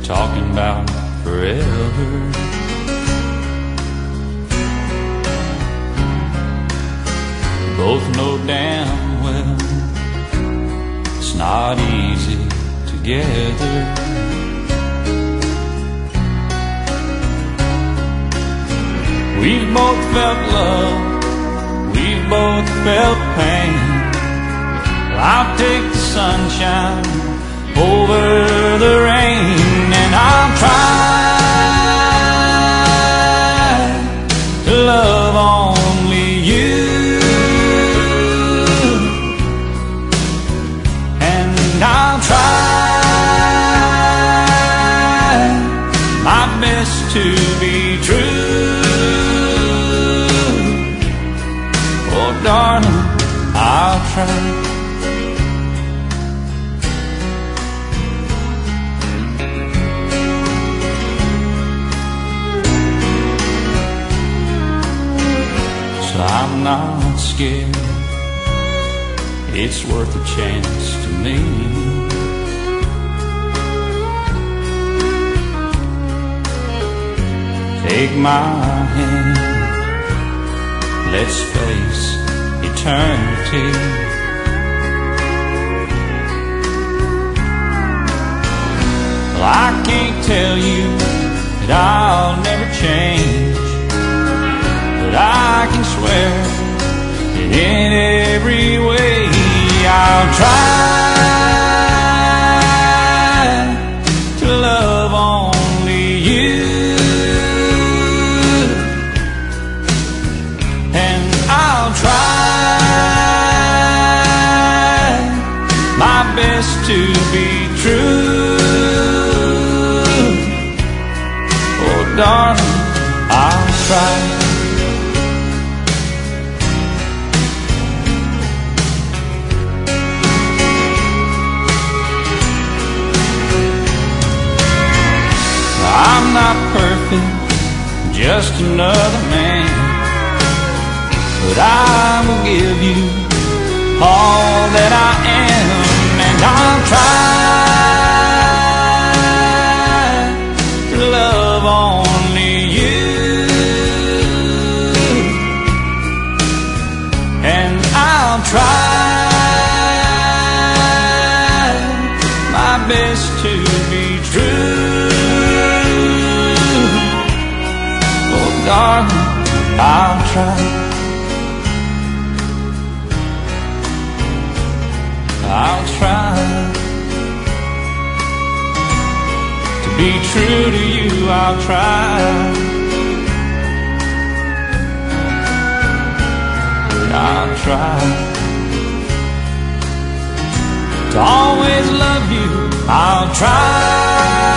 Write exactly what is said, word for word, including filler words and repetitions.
talking about forever. Both know damn well it's not easy together. We've both felt love, we've both felt pain. Well, I'll take the sunshine over the rain, and I'll try to love only you, and I'll try my best to be true. Oh, darling, I'll try. I'm not scared, it's worth a chance to me. Take my hand, let's face eternity. Well, I can't tell you that I'll never change, but I can swear that in every way I'll try to love only you, and I'll try my best to be true. Oh, darling, I'll try. I'm not perfect, just another man, but I will give you all that I am, and I'll try to love only you, and I'll try my best to be true. Darling, I'll try. I'll try to be true to you. I'll try. I'll try to always love you. I'll try.